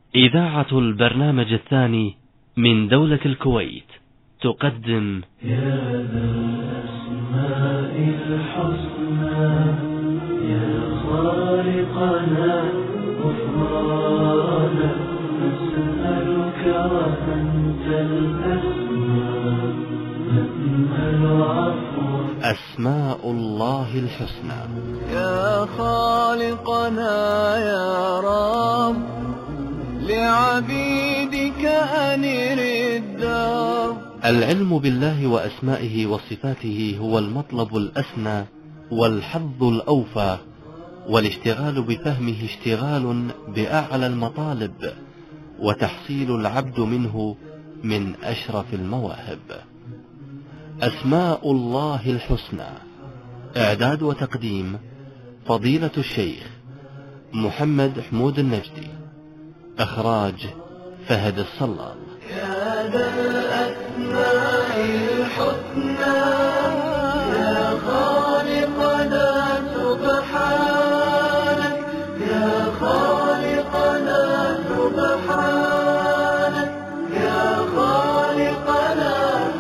إذاعة البرنامج الثاني من دولة الكويت تقدم يا ذا الأسماء الحسنى يا خالقنا غفرانا نسألك وأنت الأسماء نأمل عفوك. أسماء الله الحسنى. يا خالقنا يا رب لعبيدك أنر الدار. العلم بالله وأسمائه وصفاته هو المطلب الأسنى والحظ الأوفى، والاشتغال بفهمه اشتغال بأعلى المطالب، وتحصيل العبد منه من أشرف المواهب. أسماء الله الحسنى، إعداد وتقديم فضيلة الشيخ محمد حمود النجدي، إخراج فهد الصلال. يا ذا الأسماء الحسنى يا خالقنا سبحانك يا خالقنا سبحانك يا خالقنا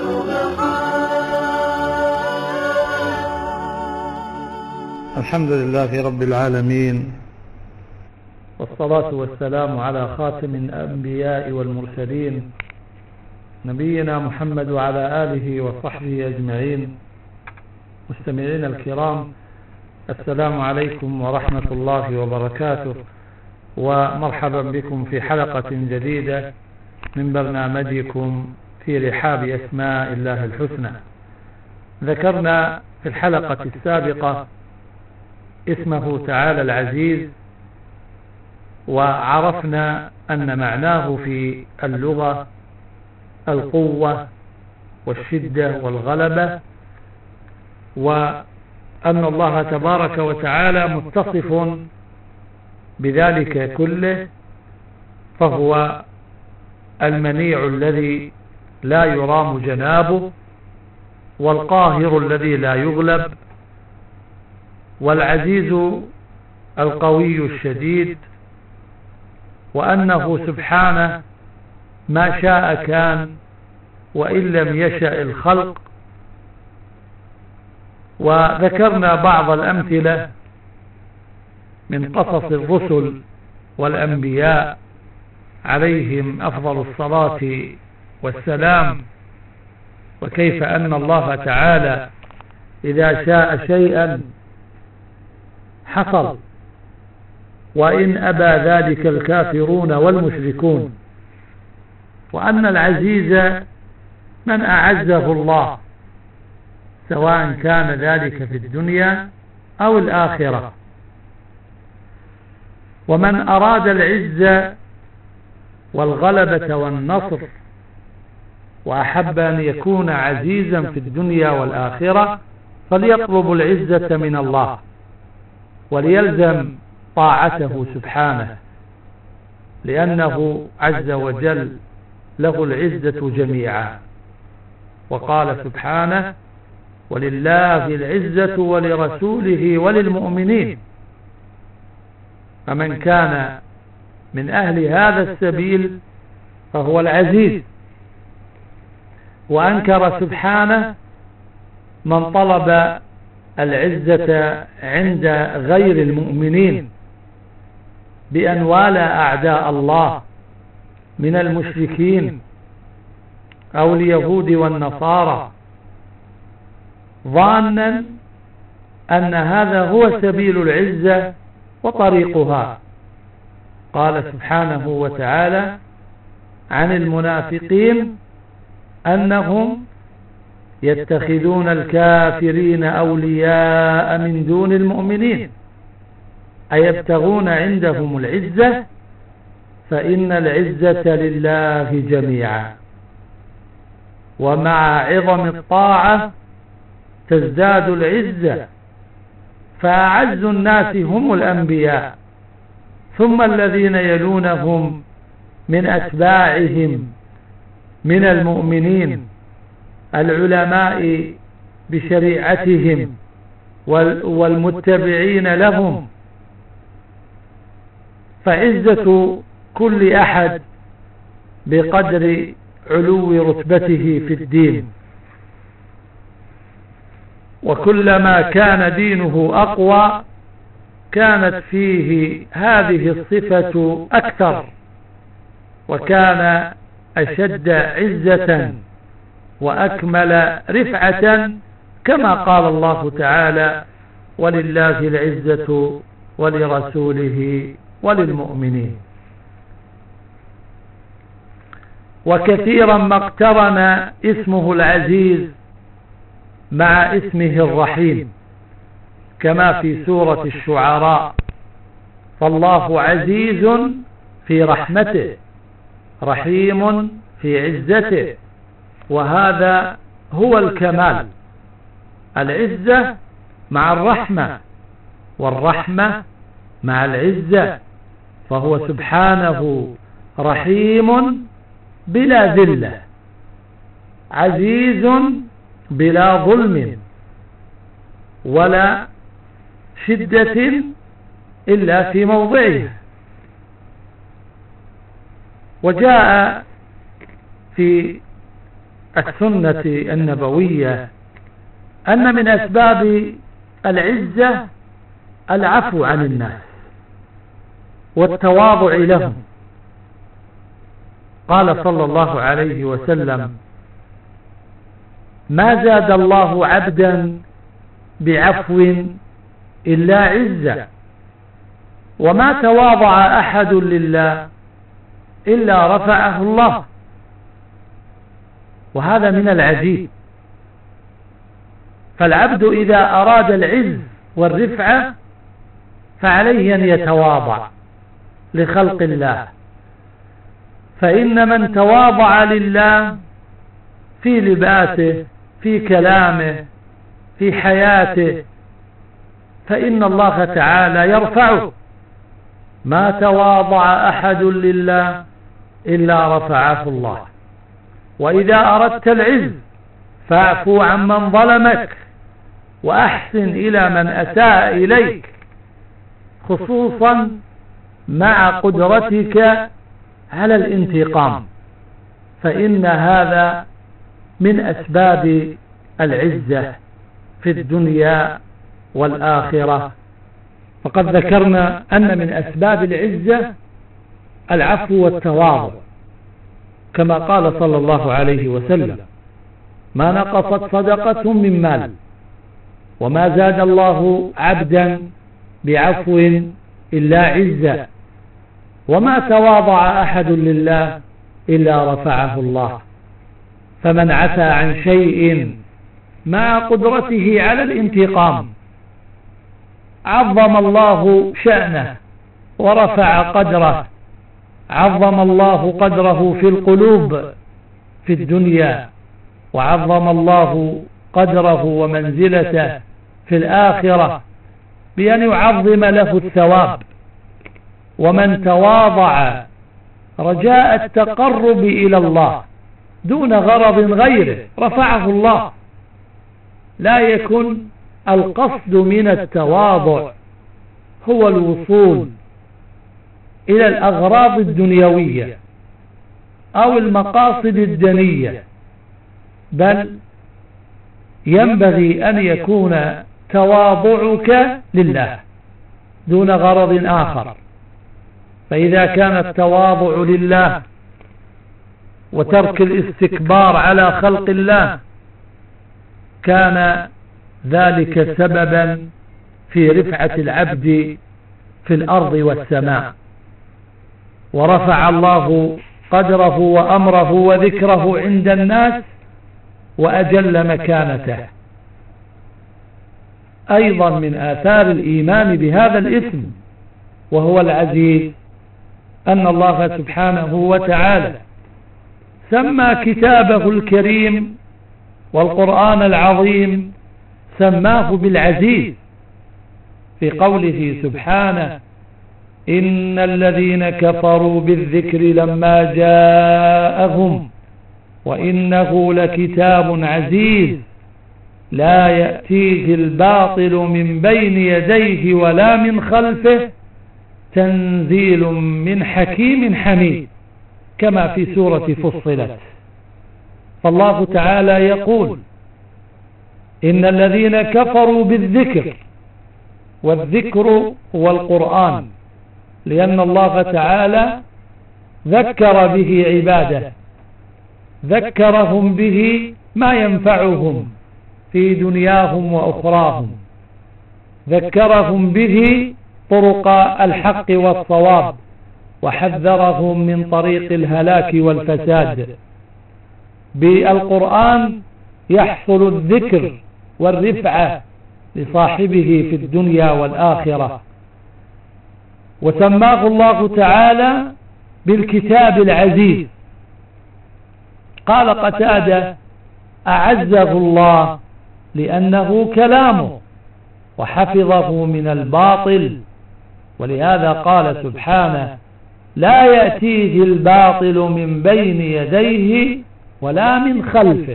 سبحانك. الحمد لله رب العالمين، والصلاة والسلام على خاتم الأنبياء والمرسلين نبينا محمد وعلى آله وصحبه أجمعين. مستمعين الكرام، السلام عليكم ورحمة الله وبركاته، ومرحبا بكم في حلقة جديدة من برنامجكم في رحاب أسماء الله الحسنى. ذكرنا في الحلقة السابقة اسمه تعالى العزيز، وعرفنا أن معناه في اللغة القوة والشدة والغلبة، وأن الله تبارك وتعالى متصف بذلك كله، فهو المنيع الذي لا يرام جنابه، والقاهر الذي لا يغلب، والعزيز القوي الشديد، وأنه سبحانه ما شاء كان وإن لم يشأ الخلق. وذكرنا بعض الأمثلة من قصص الرسل والأنبياء عليهم أفضل الصلاة والسلام، وكيف أن الله تعالى إذا شاء شيئا حصل، وإن أبى ذلك الكافرون والمشركون، وأن العزيز من أعزه الله، سواء كان ذلك في الدنيا أو الآخرة. ومن أراد العزة والغلبة والنصر وأحب أن يكون عزيزا في الدنيا والآخرة فليطلب العزة من الله، وليلزم طاعته سبحانه، لأنه عز وجل له العزة جميعا. وقال سبحانه: ولله العزة ولرسوله وللمؤمنين. فمن كان من أهل هذا السبيل فهو العزيز. وأنكر سبحانه من طلب العزة عند غير المؤمنين بأن والى أعداء الله من المشركين أو اليهود والنصارى، ظانا أن هذا هو سبيل العزة وطريقها. قال سبحانه وتعالى عن المنافقين أنهم يتخذون الكافرين أولياء من دون المؤمنين، أيبتغون عندهم العزة فإن العزة لله جميعا. ومع عظم الطاعة تزداد العزة، فأعز الناس هم الأنبياء، ثم الذين يلونهم من أتباعهم من المؤمنين العلماء بشريعتهم والمتبعين لهم. فعزة كل أحد بقدر علو رتبته في الدين، وكلما كان دينه أقوى كانت فيه هذه الصفة أكثر، وكان أشد عزة وأكمل رفعة، كما قال الله تعالى: ولله العزة ولرسوله وللمؤمنين. وكثيرا ما اقترن اسمه العزيز مع اسمه الرحيم، كما في سورة الشعراء: فالله عزيز في رحمته رحيم في عزته. وهذا هو الكمال، العزة مع الرحمة، والرحمة مع العزة، فهو سبحانه رحيم بلا ذلة، عزيز بلا ظلم ولا شدة إلا في موضعه. وجاء في السنة النبوية أن من أسباب العزة العفو عن الناس والتواضع لهم. قال صلى الله عليه وسلم: ما زاد الله عبدا بعفو إلا عزة، وما تواضع أحد لله إلا رفعه الله. وهذا من العجيب. فالعبد إذا أراد العز والرفعة فعليه أن يتواضع لخلق الله، فإن من تواضع لله في لباسه، في كلامه، في حياته، فإن الله تعالى يرفعه. ما تواضع أحد لله إلا رفعه الله. وإذا أردت العز فاعفو عمن ظلمك وأحسن إلى من أساء إليك، خصوصا مع قدرتك على الانتقام، فإن هذا من أسباب العزة في الدنيا والآخرة. فقد ذكرنا أن من أسباب العزة العفو والتواضع، كما قال صلى الله عليه وسلم: ما نقصت صدقة من مال، وما زاد الله عبدا بعفو إلا عزة، وما تواضع أحد لله إلا رفعه الله. فمن عفى عن شيء مع قدرته على الانتقام عظم الله شأنه ورفع قدره، عظم الله قدره في القلوب في الدنيا، وعظم الله قدره ومنزلته في الآخرة بأن يعظم له الثواب. ومن تواضع رجاء التقرب إلى الله دون غرض غيره رفعه الله. لا يكن القصد من التواضع هو الوصول إلى الأغراض الدنيوية أو المقاصد الدنية، بل ينبغي أن يكون تواضعك لله دون غرض آخر. فإذا كان التواضع لله وترك الاستكبار على خلق الله كان ذلك سببا في رفعة العبد في الأرض والسماء، ورفع الله قدره وأمره وذكره عند الناس وأجل مكانته. أيضا من آثار الإيمان بهذا الاسم وهو العزيز أن الله سبحانه وتعالى سمى كتابه الكريم والقرآن العظيم سماه بالعزيز في قوله سبحانه: إن الذين كفروا بالذكر لما جاءهم وإنه لكتاب عزيز لا يأتيه الباطل من بين يديه ولا من خلفه تنزيل من حكيم حميد كما في سورة فصلت. فالله تعالى يقول: إن الذين كفروا بالذكر، والذكر هو القرآن، لأن الله تعالى ذكر به عباده، ذكرهم به ما ينفعهم في دنياهم وأخراهم، ذكرهم به طرق الحق والصواب، وحذرهم من طريق الهلاك والفساد. بالقرآن يحصل الذكر والرفعة لصاحبه في الدنيا والآخرة. وسماه الله تعالى بالكتاب العزيز. قال قتادة: أعزه الله لأنه كلامه وحفظه من الباطل. ولهذا قال سبحانه: لا يأتيه الباطل من بين يديه ولا من خلفه،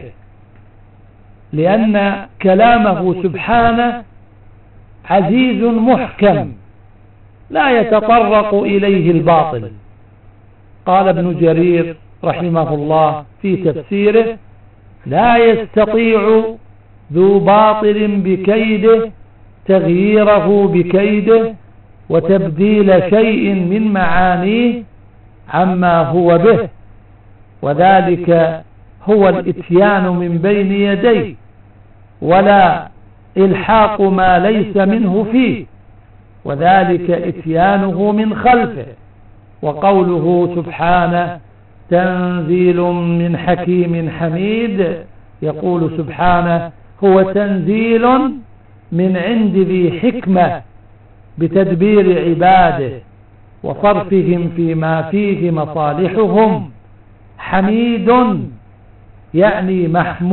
لأن كلامه سبحانه عزيز محكم لا يتطرق إليه الباطل. قال ابن جرير رحمه الله في تفسيره: لا يستطيع ذو باطل بكيده تغييره بكيده وتبديل شيء من معانيه عما هو به، وذلك هو الاتيان من بين يديه، ولا إلحاق ما ليس منه فيه، وذلك اتيانه من خلفه. وقوله سبحانه: تنزيل من حكيم حميد، يقول سبحانه: هو تنزيل من عند ذي حكمة بتدبير عباده وصرفهم فيما فيه مصالحهم. حميد يعني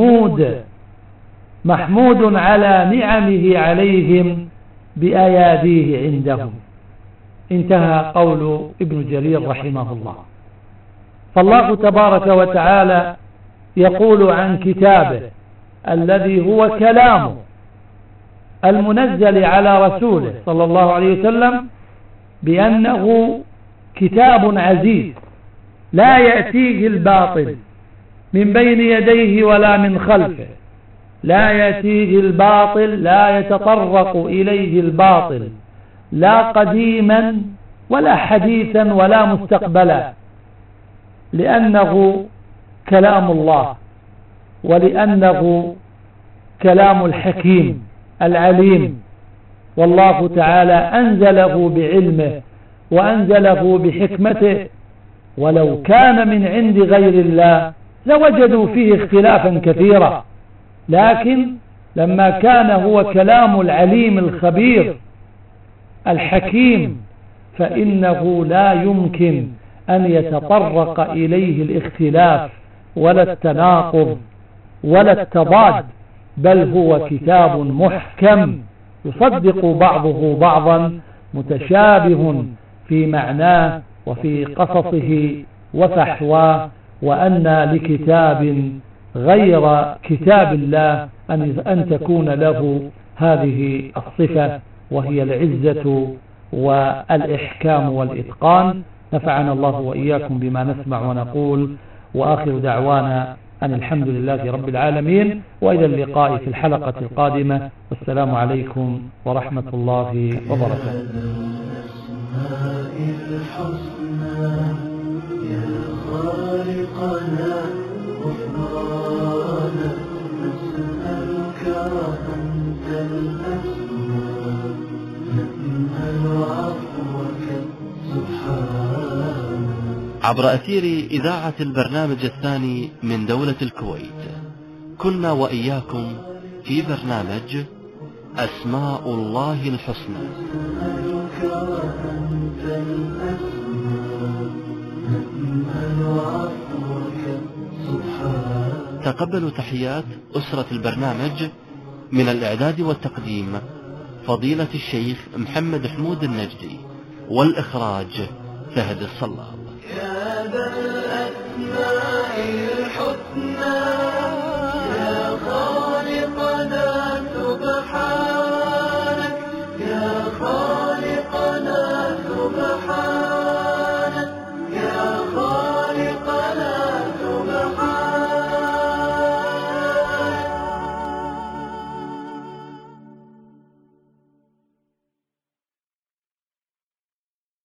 محمود على نعمه عليهم بأياديه عندهم. انتهى قول ابن جرير رحمه الله. فالله تبارك وتعالى يقول عن كتابه الذي هو كلامه المنزل على رسوله صلى الله عليه وسلم بأنه كتاب عزيز لا يأتيه الباطل من بين يديه ولا من خلفه، لا يأتيه الباطل، لا يتطرق إليه الباطل، لا قديما ولا حديثا ولا مستقبلا، لأنه كلام الله، ولأنه كلام الحكيم العليم. والله تعالى أنزله بعلمه وأنزله بحكمته، ولو كان من عند غير الله لوجدوا فيه اختلافا كثيرا، لكن لما كان هو كلام العليم الخبير الحكيم فإنه لا يمكن أن يتطرق إليه الاختلاف ولا التناقض ولا التضاد، بل هو كتاب محكم يصدق بعضه بعضا، متشابه في معناه وفي قصصه وفحواه. وأن لكتاب غير كتاب الله أن تكون له هذه الصفة، وهي العزة والإحكام والإتقان. نفعنا الله وإياكم بما نسمع ونقول، وآخر دعوانا أن الحمد لله رب العالمين، وإلى اللقاء في الحلقة القادمة، والسلام عليكم ورحمة الله وبركاته. خالقنا غفرانا نسألك أنت الأسماء، نأمل عفوك سبحانك. عبر أثير إذاعة البرنامج الثاني من دولة الكويت، كنا وإياكم في برنامج أسماء الله الحسنى. نسألك أنت الأسماء، نأمل عفوك سبحانك. تقبلوا تحيات أسرة البرنامج، من الإعداد والتقديم فضيلة الشيخ محمد حمود النجدي، والإخراج فهد الصلاب.